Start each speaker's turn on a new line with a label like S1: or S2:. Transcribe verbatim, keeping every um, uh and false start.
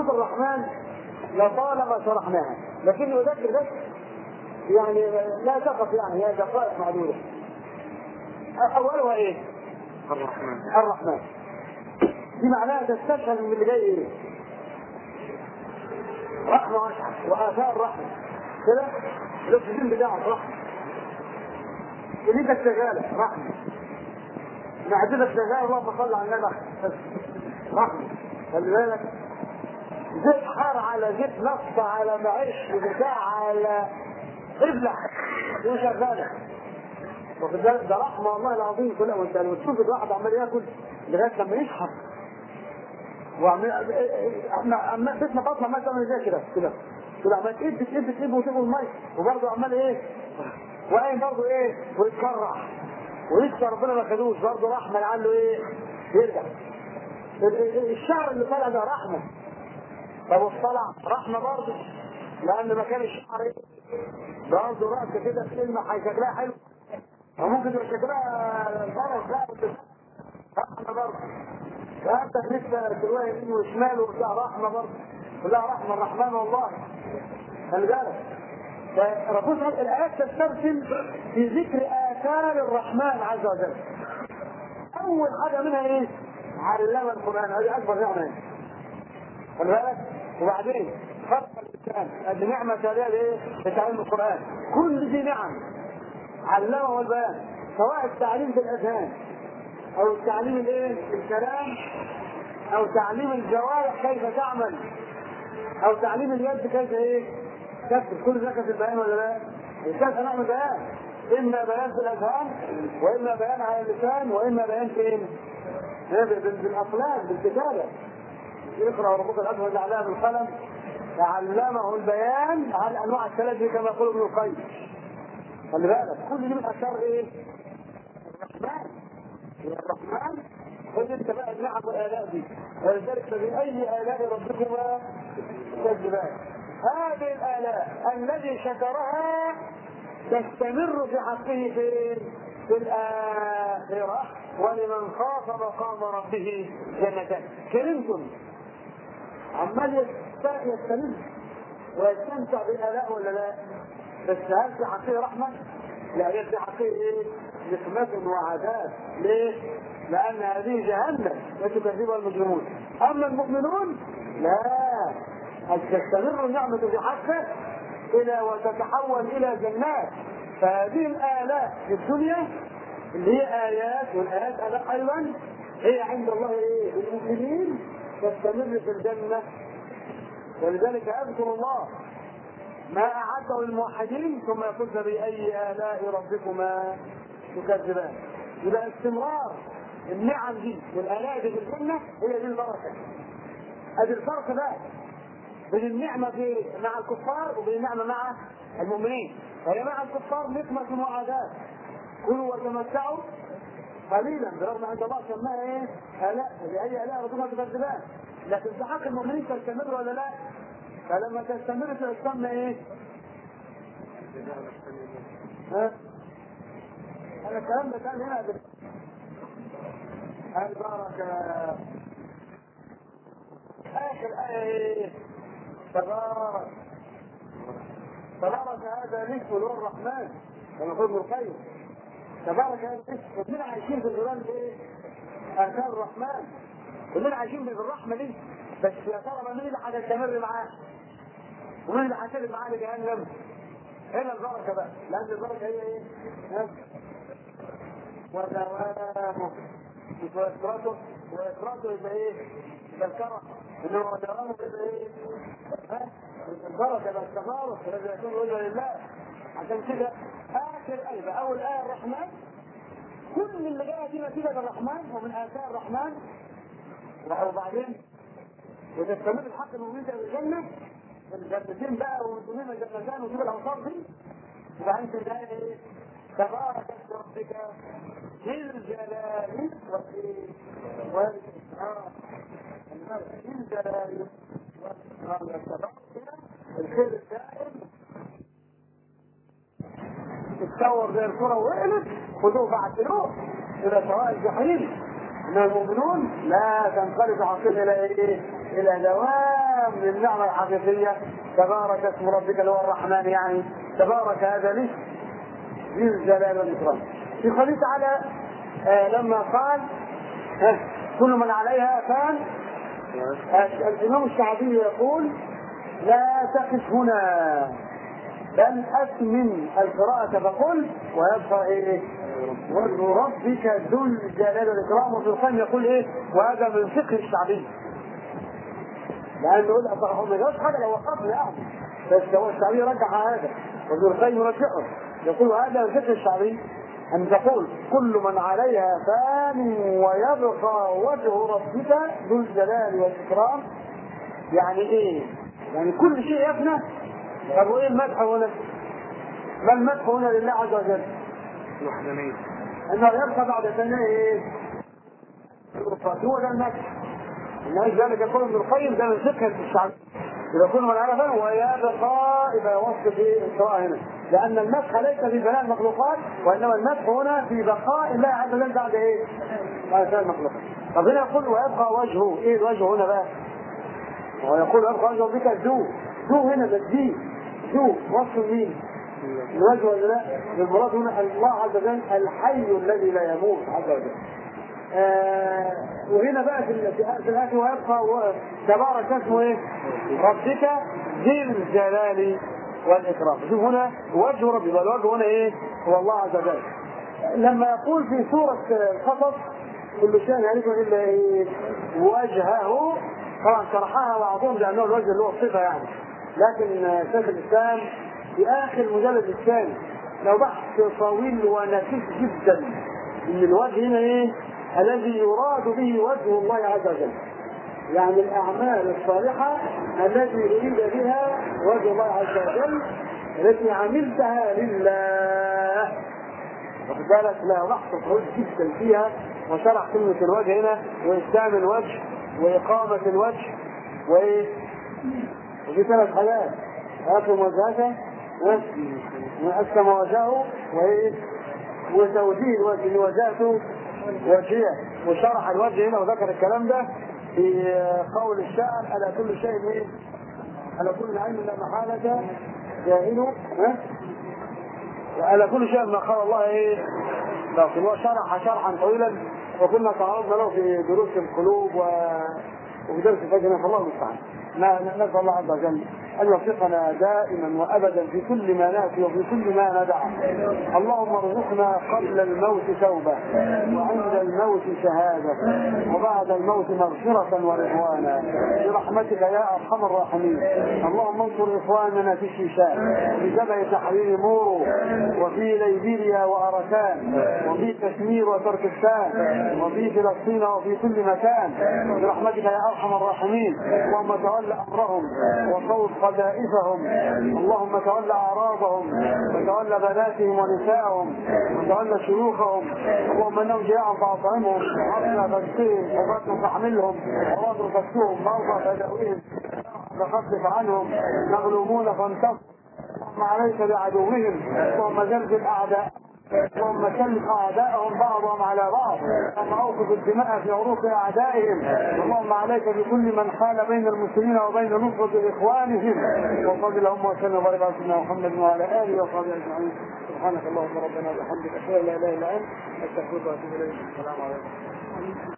S1: صفات الرحمن لطالما شرحناها، لكن يذكر بس يعني لا تقف، يعني هي دقائق معدودة. أولها إيه؟
S2: الرحمن.
S1: الرحمن دي معناها تستشهد من اللي جاي إيه؟ رحمة واسعة وآثار رحمة كده، الأكسجين بتاعك رحمة، إيدك شغالة رحمة، معدتك شغالة اللهم صل على النبي رحمة. خلي بالك زيت حار على زيت نص على معيش بتاع على ابلع دي شغالة، واخد بالك؟ ده رحمة والله العظيم كلها. وانت لو تشوف الواحد عمال ياكل لغاية لما يشحر وعمال عمال بيتنا بطنه عمال تعمل زي كده كده كده، عمال تقب تقب تقب وتقب الميه، وبرضه عمال ايه وقايم برضه ايه ويتكرع ولسه ربنا ما خدوش برضه رحمه لعله ايه يرجع. الشعر اللي طالع ده رحمه. طب والطلع رحمه برضه، لان مكان الشعر ايه برضه راسه كده كلمه حي شكلها حلو، وممكن تبقى شكلها فرس لا رحمه برضه. فانت لسه تروح يمين وشمال وبتاع رحمه برضه، كلها رحمه الرحمن والله. خلي بالك فربنا الايات تسترسل في ذكر اثار الرحمن عز وجل. اول حاجه منها ايه؟ علم القران، هذه اكبر نعمه. خلي بالك. وبعدين خلق الانسان، هذه نعمه تاليه لايه؟ لتعليم القران. كل دي نعم علمه البيان، سواء التعليم في الاذهان او التعليم الايه؟ الكلام، او تعليم الجوارح كيف تعمل، او تعليم اليد كيف ايه؟ تكتب. كل ذلك في البيان ولا لا؟ الانسان نعمل بيان، اما بيان في الاذهان، واما بيان على اللسان، واما بيان فين؟ بالاقلام بالكتابه. يقرا ربك الازهر جعلها بالقلم علمه البيان على انواع الثلاث كما يقول ابن القيم. خلي بالك كل دي من اثار ايه؟ الرحمن. الرحمن خذ انت بقى النعم والالاء دي، ولذلك فباي الاء ربكما تكذبان. هذه الالاء الذي شكرها تستمر في حقه في في الاخره، ولمن خاف مقام ربه جنتان. كرمتم عمال يستمر ويستمتع بالالاء ولا لا؟ بس هل في حقه رحمه؟ لا، هي في حقه ايه؟ نقمة وعذاب. ليه؟ لأن هذه جهنم التي تكذبها المجرمون. أما المؤمنون لا، هل تستمر النعمة في حقه إلى وتتحول إلى جنات. فهذه الآلاء في الدنيا اللي هي آيات، والآيات آلاء أيضا هي عند الله إيه؟ المؤمنين تستمر في الجنة. ولذلك أذكر الله ما أعده للموحدين ثم يقول فبأي آلاء ربكما تكذبان. يبقى استمرار النعم دي والآلاء دي في الجنة هي دي البركة. ادي الفرق بقى بين النعمة في مع الكفار وبين النعمة مع المؤمنين. فهي مع الكفار نقمة وعذاب، كلوا وتمتعوا قليلا برغم عند الله سماها ايه؟ آلاء. بأي آلاء ربكما تكذبان. لكن في حق المؤمنين تستمر ولا لا؟ فلما تستمر تسمى ايه؟ ها؟ أنا الكلام ده كان هنا بال... البركة. آخر آية تبارك. تبارك هذا الاسم اللي هو الرحمن كما يقول ابن القيم. تبارك هذا الاسم. كلنا عايشين في القرآن بايه؟ آثار الرحمن. كلنا عايشين بالرحمة دي. بس يا ترى مين اللي هتستمر معاه؟ ومين اللي هتسلم معاه لجهنم؟ هنا البركة بقى، لأن البركة هي ايه؟ ودوامه وإكراته. وإكراته يبقى ايه؟ تذكرة إنه ودوامه يبقى ايه؟ ها؟ البركة بقى التبارك الذي يكون وجه لله. عشان كده آخر آية أول آية الرحمن، كل اللي جاء دي نتيجة الرحمن ومن آثار الرحمن. وبعدين وتستمر الحق المؤمنين في الجنة الجنتين بقى، ومسلمين الجنتين وتجيب الأوصاف دي. وبعدين في الآية ايه؟ تبارك اسم ربك ذي الجلال والإكرام. ذي الجلال والإكرام. تبارك الخير الدائم. تتصور زي الكرة وقلت خذوه فاعتلوه إلى سواء الجحيم. إن المؤمنون لا تنقلب عقيم إلى إيه؟ إلى دوام بقى من النعمة الحقيقية تبارك اسم ربك اللي هو الرحمن، يعني تبارك هذا ليش ذي الجلال والإكرام. في قوله تعالى آه لما قال آه كل من عليها فان، آه الإمام الشعبي يقول لا تقف هنا بل أتمم القراءة فقل ويبقى إيه وجه ربك ذو الجلال والإكرام. وفي القيم يقول إيه وهذا من فقه الشعبي، لأنه يقول أصحابه ما جاوش حاجة لو وقفنا يعني، بس هو الشعبي رجح هذا وابن القيم يرجحه، يقول هذا من فقه الشعبي أن تقول كل من عليها فان ويبقى وجه ربك ذو الجلال والإكرام. يعني إيه؟ يعني كل شيء يفنى. طب وإيه المدح هنا؟ ما المدح هنا لله عز وجل؟
S2: الوحدانية،
S1: أنه يبقى بعد سنة إيه؟ هو ده المدح. الناس ذلك يقول ابن القيم ده من فقه الشعب، إذا كل من عرفه ويبقى إذا وصف في السواء هنا، لأن المدح ليس في بناء المخلوقات، وإنما المدح هنا في بقاء الله عز وجل بعد إيه؟ بعد سنة المخلوقات. طب هنا يقول ويبقى وجهه، إيه الوجه هنا بقى؟ ويقول يبقى وجهه بك ذو، ذو هنا بالدين، ذو وصف مين؟ الوجه ولا لا؟ المراد هنا الله عز وجل الحي الذي لا يموت عز وجل. آه وهنا بقى في الآية ويبقى تبارك اسمه ايه؟ ربك ذي الجلال والإكرام. شوف هنا وجه ربي، والوجه هنا ايه؟ هو الله عز وجل. لما يقول في سورة القصص كل شيء يعرفه إلا ايه؟ وجهه، طبعا شرحها بعضهم بأنه الوجه اللي هو الصفة يعني، لكن شيخ الإسلام في آخر المجلد الثاني لو بحث طويل ونفيس جدا إن الوجه هنا ايه؟ الذي يراد به وجه الله عز وجل، يعني الأعمال الصالحة التي يريد بها وجه الله عز وجل التي عملتها لله. واخد بالك؟ لا بحث طويل جدا فيها، وشرح كلمة الوجه هنا وإسلام الوجه وإقامة الوجه وإيه؟ ودي ثلاث حاجات: أقم وجهك وأسلم وجهه وإيه؟ وتوجيه الوجه اللي وجهته وجهه. وشرح الوجه هنا وذكر الكلام ده في قول الشاعر: ألا كل شيء ايه؟ ألا كل علم لا محالة جاهله، ها؟ ألا كل شيء ما قال الله ايه؟ لكن هو شرح شرحا طويلا وكنا تعرضنا له في دروس القلوب و... وفي درس الفجر، فالله المستعان. نسأل الله عز وجل أن يوفقنا دائما وأبدا في كل ما نأتي وفي كل ما ندع. اللهم ارزقنا قبل الموت توبة، وعند الموت شهادة، وبعد الموت مغفرة ورضوانا برحمتك يا أرحم الراحمين. اللهم انصر إخواننا في الشيشان، في جبهة تحرير مورو، وفي ليبيريا وأركان، وفي كشمير وتركستان، وفي فلسطين وفي كل مكان برحمتك يا أرحم الراحمين. اللهم تولى أمرهم وصوت قذائفهم، اللهم تولى أعراضهم وتولى بناتهم ونساءهم وتولى شيوخهم. اللهم انهم جاء فاطعمهم، وعطنا فاسقهم، وفاتنا فاحملهم، وواضر فاسقهم، موضع فدويهم، فخفف عنهم، مغلوبون فانتصر. اللهم عليك بعدوهم، اللهم زلزل أعداء، اللهم سلم أعداءهم بعضهم على بعض، اللهم أوقف الدماء في عروق أعدائهم. اللهم عليك بكل من حال بين المسلمين وبين نصرة إخوانهم. وصلى اللهم وسلم وبارك على سيدنا محمد وعلى آله وصحبه أجمعين. سبحانك اللهم ربنا وبحمدك، أشهد أن لا إله إلا أنت، أستغفرك وأتوب إليك. السلام عليكم.